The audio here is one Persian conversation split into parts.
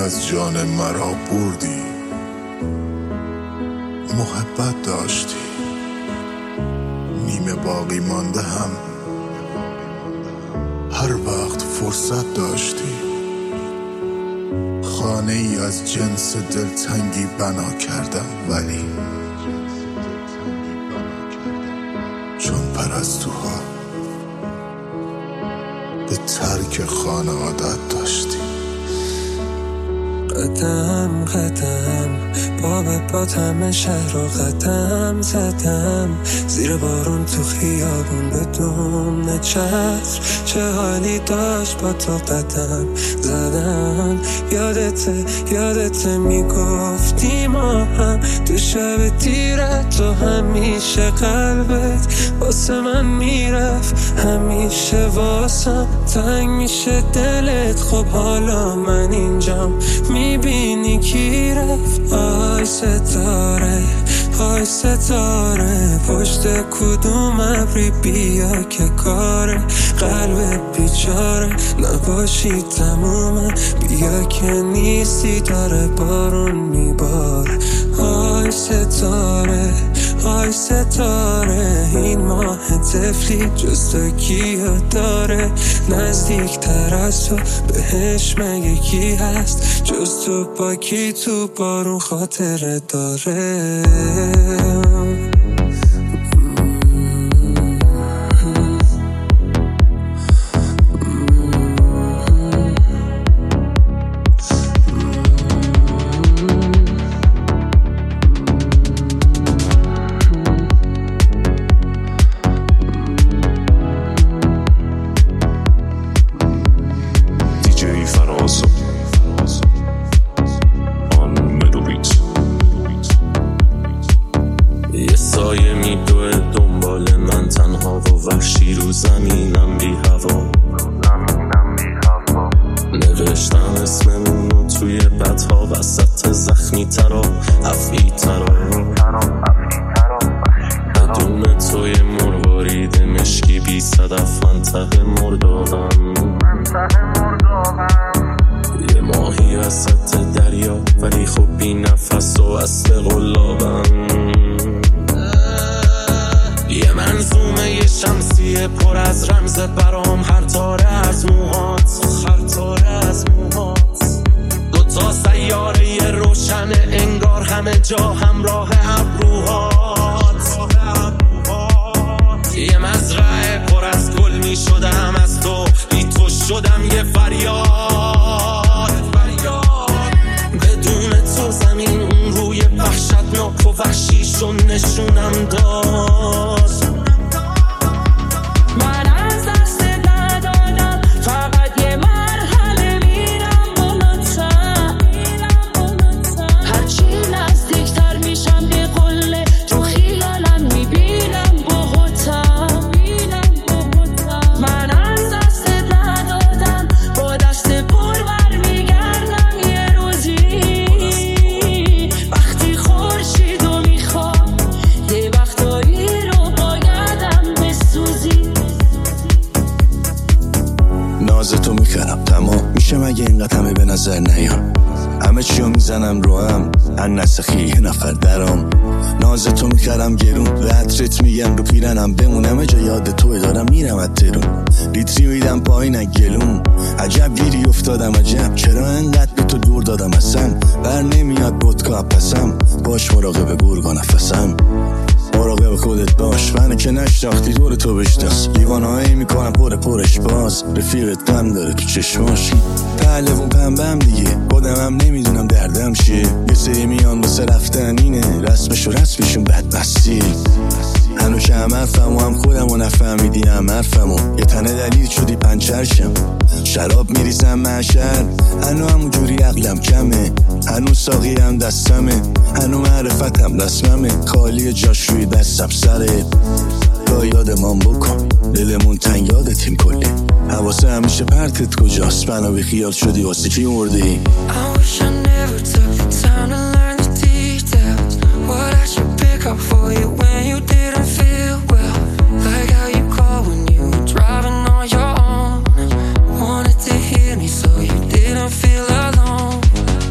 از جان مرا بردی، محبت داشتی، نیمه باقی مانده هم هر وقت فرصت داشتی. خانه ای از جنس دلتنگی بنا کردم، ولی چون پرستوها به ترک خانه عادت داشتی. قدم قدم با همه شهر رو قدم زدم، زیر بارون تو خیابون بدون چتر، چه حالی داشت با تو قدم زدم. یادته میگفتی ما هم تو شب تیرت، تو همیشه قلبت واسه من میرفت، همیشه واسم تنگ میشه دلت. خب حالا من اینجام، میبینی کی رفت؟ آی ستاره پشت کدوم ابری بیا که کاره قلب بیچاره نباشی تمومه، بیا که نیستی داره بارون میباره. آی ستاره این ماه طفلی جز تو کیو داره؟ نزدیک تر از تو بهش مگه کی هست؟ جز تو با کی تو بارون خاطره داره؟ یه سایه میدوه دنبال من تنها و وحشی رو زمینم بی هوا. نوشتم اسممونو توی بدها وسط زخمی ترا افعی ترا، بدون توی مروارید مشکی بی صدف منطقه مردابم. یه ماهی وسط دریا ولی خب بی نفس و اصل قلابم. یه منظومه یه شمسیه پر از رمز برام، هر تاره از موهات دوتا سیاره یه روشن انگار همه جا همراه ابروهات. یه مزرعه پر از گل می شدم از تو، بی تو شدم یه فریاد. بدون تو زمین اون روی وحشتناک و وحشیشو نشونم داد. من از دست ندادم، فقط یه مرحله میرم بالاتر. هرچی نزدیکتر میشم به قله تو خیالم میبینم بغوتم. من از دست ندادم، با دست پر برمیگردم یه روزی. وقتی خورشیدو میخوام یه وقتایی رو بایدم بسوزی. نازتو میخرم تمام میشه مگه اینقدر همه به نظر نیام؟ همه چیو میزنم رو هم نسخی یه نفر درام. نازتو میخرم گرون به عطرت میگم رو پیرنم بمونم جا یاد توی دارم میرم از ترون. لیتری میدم پایین گلوم، عجب گیری افتادم عجب چرا انقدر به تو دور دادم اصلا. بر نمیاد ودکا پسم باش مراقب گرگا نفسم. مراقب خودت باش منو که نشناختی دور تو بشناس. دیوانهایی میکنم پرش باز رفیقت غم داره تو چشماش. پهلوون پنبم دیگه خودم هم نمیدونم دردم چیه. یه سری میان واسه رفتن اینه رسمشون بدبستی. هنو که هم حرفمو هم خودمو نفهمیدی هم حرفمو. یه تنه دلیل شدی پنچرشم شراب میریزم محشر. هنو همونجوری عقلم کمه، هنو ساقی هم دستمه، هنو معرفتم دستممه. خالی جاش روی دستم سره یا یادمان بکن دلمون تنگ یادتیم کلی. حواسه همیشه پرتت کجاست؟ منو بی خیال شدی واسه کی مردی؟ What I should pick up for you when you didn't feel well. Like how you call when you were driving on your own. Wanted to hear me so you didn't feel alone.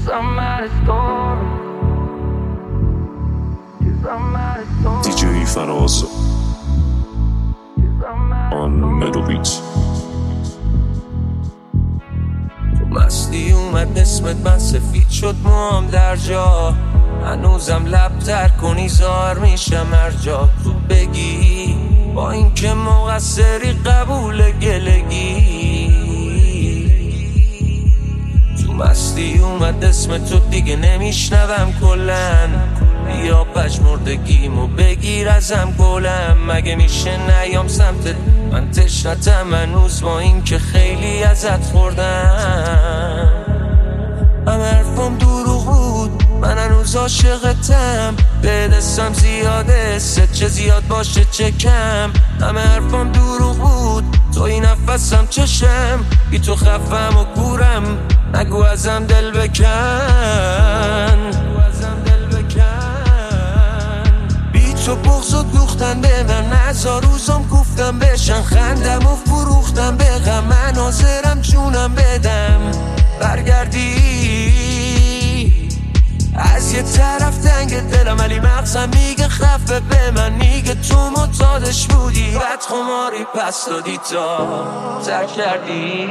دیجی فراز آن ملوبیت. تو مستی اومد اسمت من سفید شد موام در جا، هنوزم لب تر کنی زار میشم هر جا تو بگی با این که مقصری قبول گلگی. تو مستی اومد اسم تو دیگه نمیشنوم کلن، بیا پژمردگیمو بگیر ازم گلم. مگه میشه نیام سمتت من تشنتم هنوز با این که خیلی ازت خوردم. همه حرفم دروغ بود من هنوز عاشقتم، به دستم زیاده ست چه زیاد باشه چه کم. همه حرفم دروغ بود توی نفسم چشم، بی تو خفم و کورم نگو ازم دل بکن. بی تو بغضت دوختن به من، هزار روزم گفتم بشن خندم و فروختم به غم. من حاضرم جونم بدم برگردی از یه طرف تنگ دلم، ولی مغزم میگه خفه به من، میگه تو معتادش بودی بعد خماری پس دادی تا ترک کردی.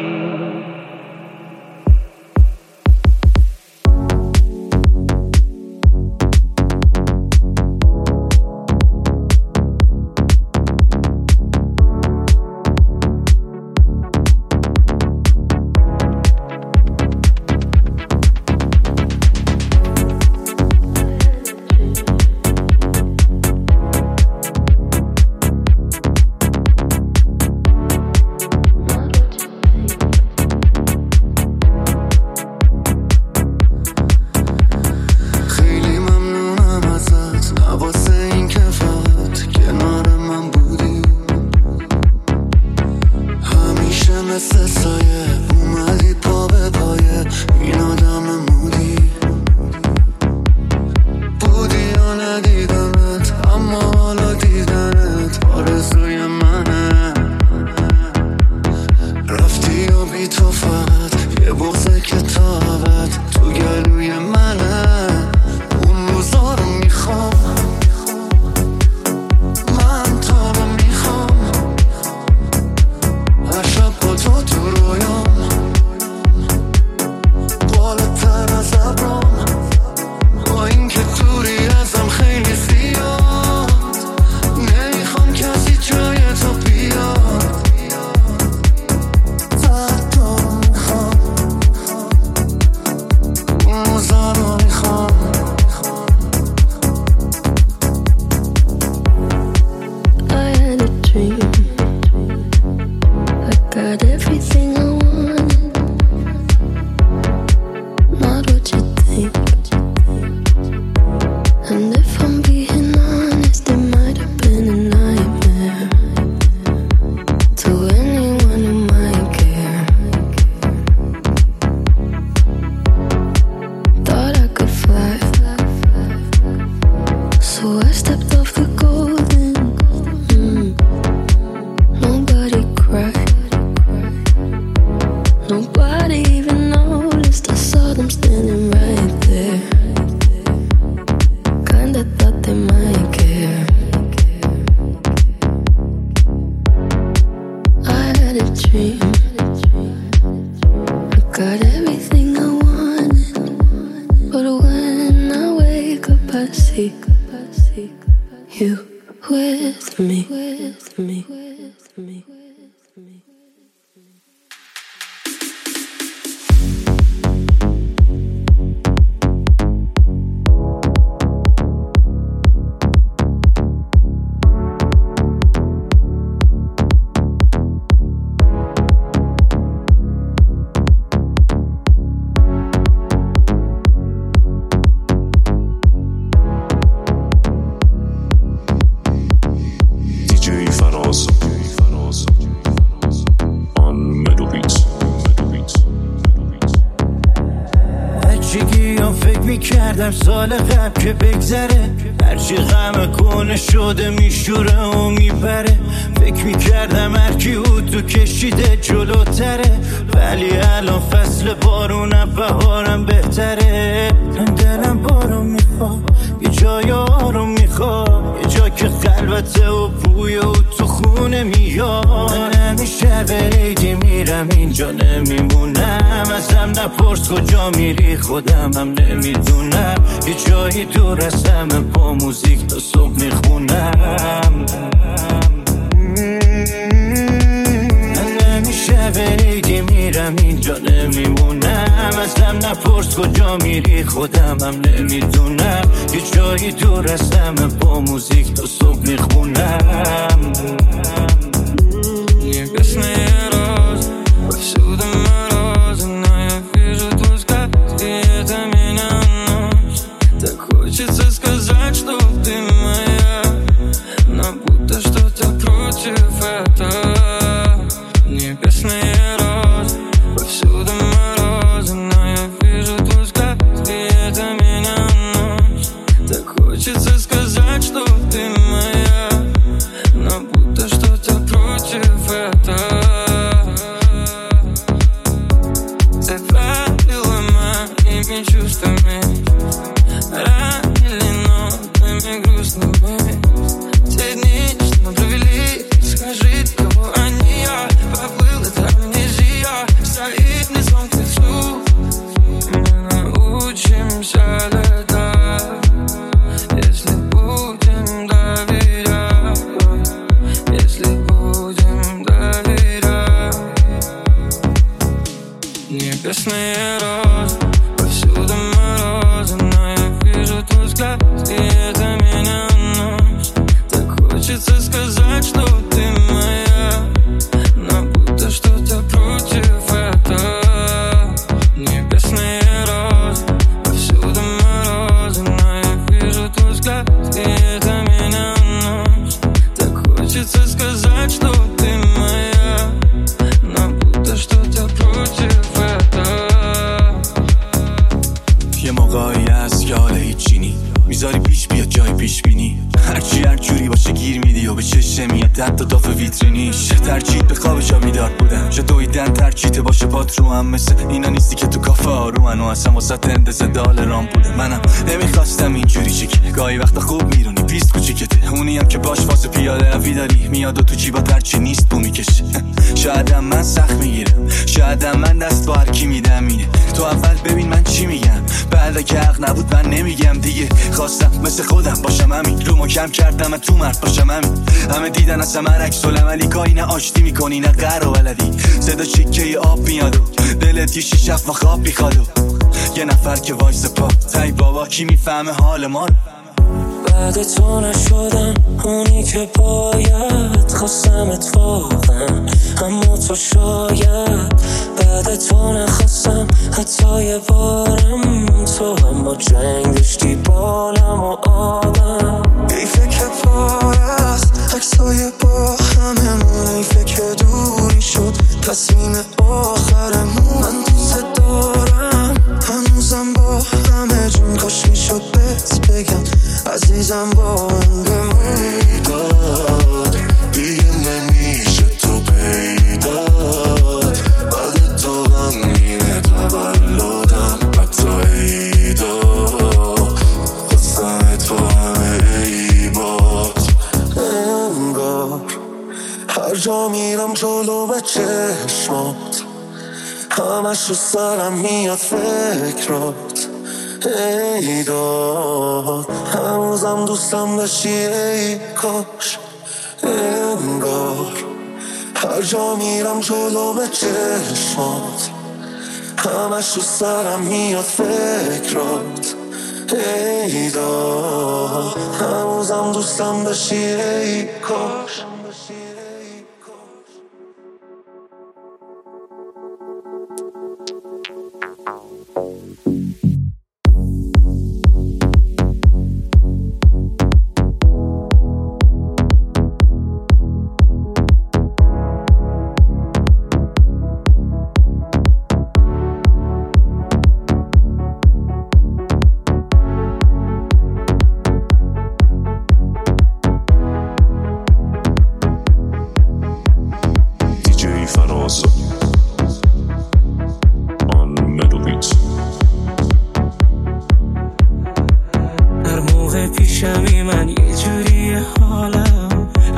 You with me, with me, with me, with me. دیجی فراز بچگی ها فکر میکردم سال قبل که بگذره، هرچی غم کنه شده میشوره و میبره. فکر میکردم هرکی تو کشیده جلوتره، ولی الان فصل بارونم بهارم بهتره. دلم بارون میخواد، یه جای آروم میخواد، یه جا که خلوته و بوی او تو خونه میاد. همیشه به عیدی میرم اینجا نمیمونم، ازم نپرس کجا میری خودم هم نمیدونم. یه جایی دور از همه با موزیک تا صبح میخونم. همیشه به عیدی میرم اینجا نمیمونم، ازم نپرس کجا میری خودم هم نمیدونم. یه جایی دور از همه با موزیک تا صبح میخونم. Небесные розы повсюду морозы, но я вижу твой взгляд, и это меня носит. Так хочется сказать, что ты моя, но будто что-то против этого. Небесные розы повсюду морозы, но я вижу твой взгляд, и это меня носит. Так хочется сказать, что ты моя, но будто что-то против этого. Ты правила моими чувствами, ранили нотами грустными. Те дни, что мы провели, скажи, кого они, я поплыл, это амнезия. Стоит лицом к лицу, мы научимся летать, если будем доверять, если будем доверять. Небесные розы повсюду морозы, но я вижу твой взгляд, и это меня носит. Так хочется сказать, что ты моя, но будто что-то против этого. Небесные розы повсюду морозы, но я вижу твой взгляд, и это меня носит. Так хочется сказать, что ты моя, но будто что-то против этого. یه موقعی هست که حال هیچی نی، میذاری پیش بیاد جای پیش بینی، هرچی هر جوری باشه گیر میدی و به چشم میاد حتی داف ویترینیش. ترجیح به خواب جا بیدار بودم، چه دویدن ترجیحت باشه پات رو هم، مثل اینا نیستی که تو کافه آرومن و اصلا واسه تندز دال رام بودم. منم نمیخواستم اینجوری چیکی، گاهی وقتا خوب میرونی پیست کوچیکته، اونی هم که باش واسه پیاده روی داری میاد و تو جیبات هرچی نیست بو میکشه. شایدم من سخت میگیرم، شایدم من دست با هرکی میدم اینه. تو اول ببین من چی میگم، بعد که حق نبود من نمیگم دیگه. خواستم مثل خودم باشم همین، رومو کم کردم تو مرد باشم همین. همه دیدن از همه عکس العملی، کاری نه آشتی میکنی نه قهر و بلدی. صدا چکه آب میاد و دلت یه شیش هفت خواب میخواد و یه نفر که وایس پا تای بابا کی میفهمه حال ما. بعد تو نشدم اونی که باید، خواستم اتفاقا اما تو شاید. بعد تو نخواستم حتی یه بارم، تو هم با جنگ داشتی بالم و آدم. ای فکر پارست عکسای با هممون، ای فکر دوری شد تصمیم آخرمون. من دوست دارم هنوزم با همه جون، کاش میشد بهت بگم عزیزم با من بمونی. داد دیگه نمیشه تو پیداد، بعد تو غمگینه تولدم حتی عیدا، خواستمت با همه عیبات. انگار هر جا میرم جلو به چشمات، همش رو سرم میاد فکرات. ای داد هنوزم دوستم داشتی ای کاش. انگار هر جا میرم جلو به چشمات، همش رو سرم میاد فکرات. ای داد هنوزم دوستم داشتی ای کاش.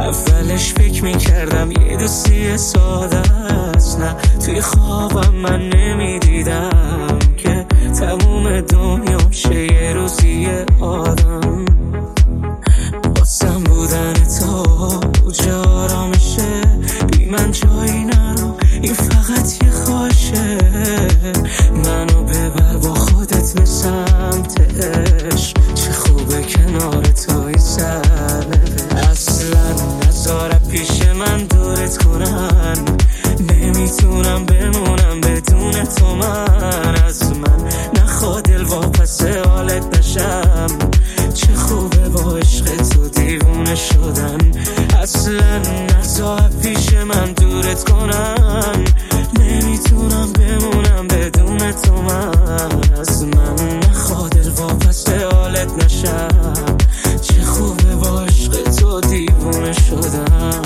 اولش فکر میکردم یه دوستی ساده است، نه توی خوابم من نمیدیدم که تموم دنیا شه یه روزی آدم. واسم بودن تو کجا آرامشه، بی من جایی نرو این فقط یه خواشه. منو ببر با خودت به سمت عشق، چه خوبه کنار توی سرنوشت. اصلا نذار پیش من دورت کنن، نمیتونم بمونم بدون تو. من از من نخوا دل واپس حالت نشم، چه خوبه با عشق تو دیوونه شدن. اصلا نذار پیش من دورت کنن، نمیتونم بمونم بدون تو. من از من نخوا دل واپس حالت نشم، چه خوبه با عشق تو دیوونه شدن.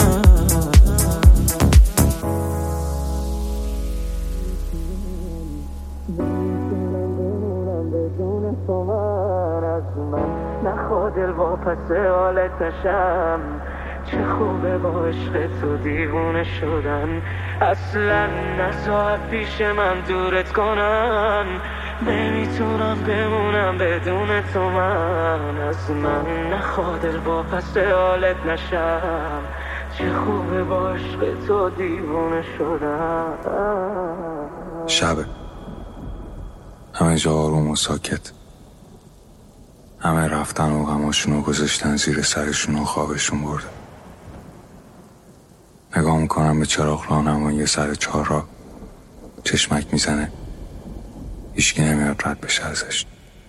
نخوا دل واپس حالت نشم، چه خوبه با عشق تو دیوونه شدن. اصلا نذار پیش من دورت کنن، نمیتونم بمونم بدون تو. من از من نخوا دل واپس حالت نشم، چه خوبه با عشق تو دیوونه شدن. شبه، همه جا آروم و ساکت، همه رفتن و غماشونو گذاشتن زیر سرشون و خوابشون برده. نگاه میکنم به چراغ راهنمایی سر چهارراه، چشمک میزنه، هیچکی نمیاد رد بشه ازش.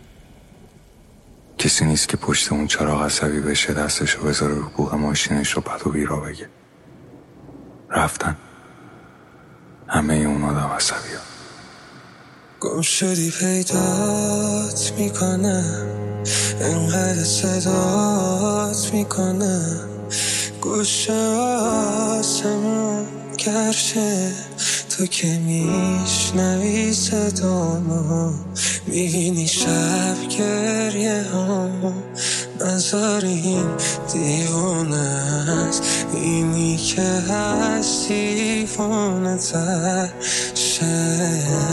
کسی نیست که پشت اون چراغ عصبی بشه، دستشو بذاره رو بوق ماشینش رو بد و بیرا بگه. رفتن همه اون آدم عصبی ها. گم شدی پیدات میکنم، انقدر صدات میکنم، گوشه آسمون گرشه، تو که میشنوی صدامو، میبینی شب گریه هامو. نظر این دیوونه است، اینی که هست دیوونه تر شه.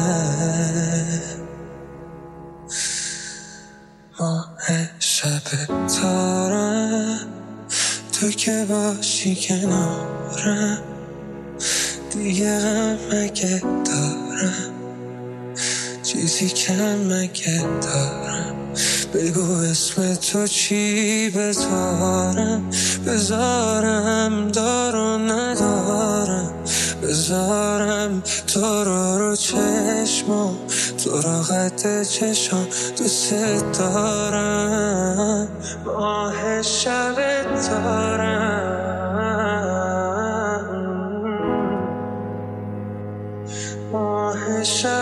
ماه شب تارم، تو که باشی کنارم، دیگه غم مگه دارم، چیزی کم مگه دارم. بگو اسم تو چی بذارم دارو ندارم، بذارم تو رو چشمم، تو رو قد چشم دوست دارم. ماه شب دارم، ماه شب